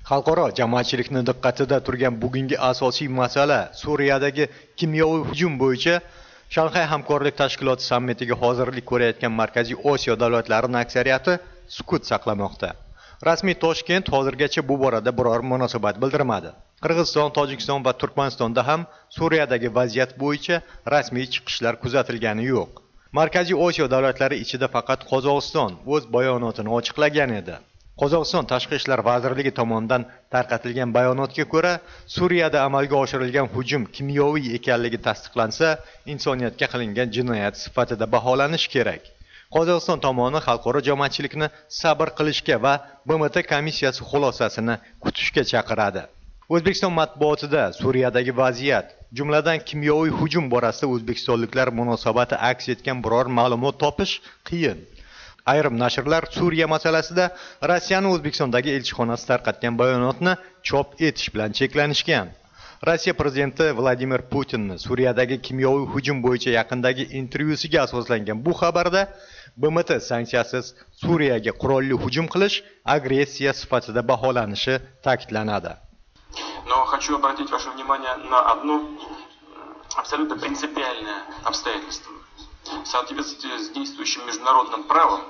Xalqaro jamoatchilikni diqqatida turgan bugungi asosiy masala Suriyadagi kimyoviy hujum bo'yicha Shanxay hamkorlik tashkiloti sammitiga hozirlik ko'rayotgan Markaziy Osiyo davlatlarining aksariyati sukut saqlamoqda. Rasmiy Toshkent hozirgacha bu borada biror munosabat bildirmadi. Qirg'iziston, Tojikiston va Turkmanistonda ham Suriyadagi vaziyat bo'yicha rasmiy chiqishlar kuzatilgani yo'q. Markaziy Osiyo davlatlari ichida faqat Qozog'iston o'z bayonotini ochiqlagan edi. Qozog'iston Tashqi ishlar vazirligi tomonidan tarqatilgan bayonotga ko'ra, Suriyada amalga oshirilgan hujum kimyoviy ekanligi tasdiqlansa, insoniyatga qilingan jinoyat sifatida baholanishi kerak. Qozog'iston tomoni xalqaro jamoatchilikni sabr qilishga va BMT komissiyasi xulosasini kutishga chaqiradi. O'zbekiston matbuotida Suriyadagi vaziyat, jumladan kimyoviy hujum borasida o'zbekistonliklar munosabati aks etgan biror ma'lumot topish qiyin. Ayrim nashrlar Suriya masalasida Rossiyaning O'zbekistondagi elchixonasi tarqatgan bayonotni chop etish bilan cheklanishgan. Rossiya prezidenti Vladimir Putinning Suriyadagi kimyoviy hujum bo'yicha yaqindagi intervyusiga asoslangan bu xabarda BMT sanksiyasiz Suriyaga qurolli hujum qilish agressiya sifatida baholanishi ta'kidlanadi. Но хочу обратить ваше внимание на одно абсолютно принципиальное обстоятельство. В соответствии с действующим международным правом,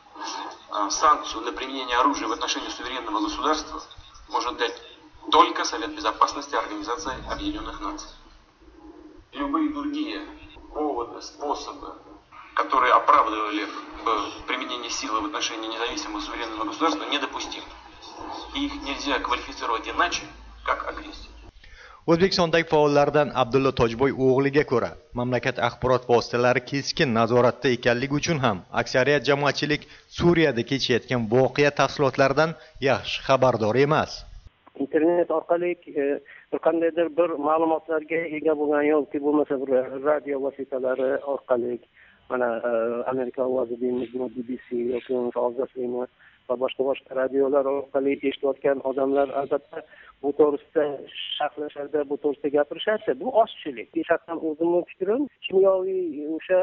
санкцию на применение оружия в отношении суверенного государства может дать только Совет Безопасности Организации Объединенных Наций. Любые другие поводы, способы, которые оправдывали бы применение силы в отношении независимого суверенного государства, недопустимы. И их нельзя квалифицировать иначе, как агрессию. O'zbekistondagi faollardan Abdulla Tojboy o'g'liga ko'ra, mamlakat axborot vositalari keskin nazoratda ekanligi uchun ham aksariyat jamoatchilik Suriyada kechayotgan voqea tafsilotlaridan yaxshi xabardor emas. Internet orqali bir qandaydir bir ma'lumotlarga ega bo'lgan yoki bo'lmasa bir radio vositalari orqali mana Amerika ovozi deymiz, BBC yoki Ozdasini va boshqa radiolar orqali eshitayotgan odamlar albatta bu to'g'risida shaxlashadi, bu to'g'risida gapirishadi. Bu ozchilik. Shaxsan o'zimning fikrim, kimyoviy o'sha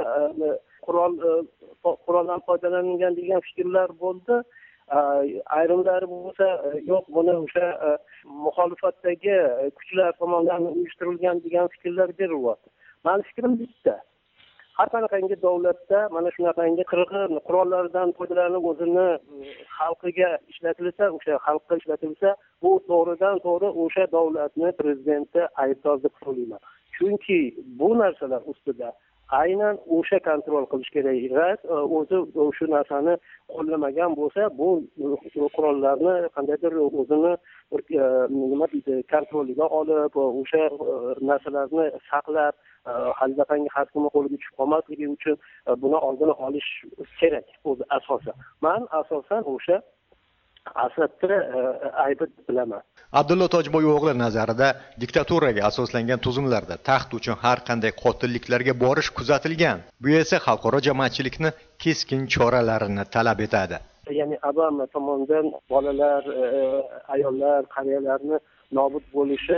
quroldan foydalanilgan degan fikrlar bo'ldi. Ayrimlari bo'lsa yo'q, buni o'sha muxolifatdagi kuchlar tomonidan uyushtirilgan degan fikrlar berilyapti. Meni fikrim bitta. Har qanaqangi davlatda mana shunaqangi qirg'in qurollardan foydalanib o'zini xalqiga ishlatilsa, o'sha xalqqa ishlatilsa, bu to'g'ridan to'g'ri o'sha davlatni prezidenti aybdor deb hisoblayman. Chunki bu narsalar ustida aynan o'sha kontrol qilish kerak emas. O'zi shu narsani qo'llamagan bo'lsa, bu qurollarni qandaydir o'zini nima deydi, kontroliga olib, o'sha narsalarni saqlab, haliqangi har kimni qo'liga tushib qolmasligi uchun buni oldini olish kerak o'zi asosan. Men asosan o'sha Asadni aybi bilaman. Abdulla Tojboy o'g'li nazarida diktaturaga asoslangan tuzumlarda taxt uchun har qanday qotilliklarga borish kuzatilgan. Bu esa xalqaro jamoatchilikni keskin choralarini talab etadi. Ya'ni Obama tomonidan bolalar, ayollar, qariyalarni nobud bo'lishi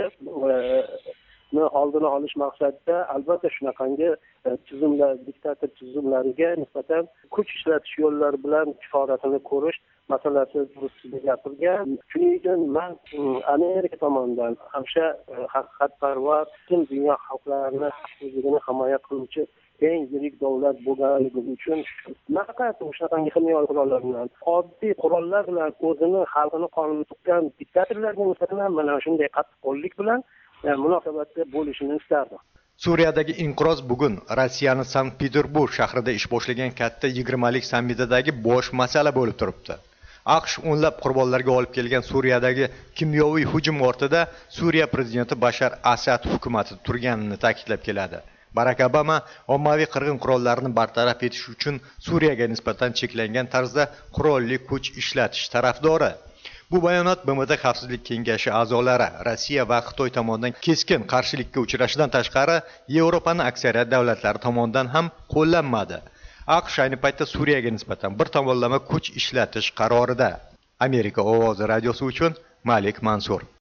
oldini olish maqsadida albatta shunaqangi tuzumlar, diktator tuzumlariga nisbatan kuch ishlatish yo'llari bilan kiforatini ko'rish masalasi to'g'risida gapirgan. Shuning uchun men Amerika tomonidan hamsha haqiqatparvar butun dunyo xalqlarini xavfsizligini himoya qiluvchi eng yirik davlat bo'lganligi uchun nafaqat o'shaqangi kimyoviy qurollar bilan, oddiy qurollar bilan o'zini xalqini qonini tuqqan diktatorlarga nisbatan mana shunday qattiqqo'llik bilan munosabatda bo'lishini istardim. Suriyadagi inqiroz bugun Rossiyaning Sankt-Peterburg shahrida ish boshlagan katta 20lik sammitidagi bosh masala bo'lib turibdi. AQSh o'nlab qurbonlarga olib kelgan Suriyadagi kimyoviy hujum ortida Suriya prezidenti Bashar Asad hukumati turganini ta'kidlab keladi. Barak Obama ommaviy qirg'in qurollarini bartaraf etish uchun Suriyaga nisbatan cheklangan tarzda qurolli kuch ishlatish tarafdori. Bu bayonot BMT Xavfsizlik kengashi a'zolari Rossiya va Xitoy tomonidan keskin qarshilikka uchrashidan tashqari, Yevropaning aksariyat davlatlari tomonidan ham qo'llanmadi. AQSh ayni paytda Suriyaga nisbatan bir tomonlama kuch ishlatish qarorida. Amerika ovozi radiosi uchun Malik Mansur.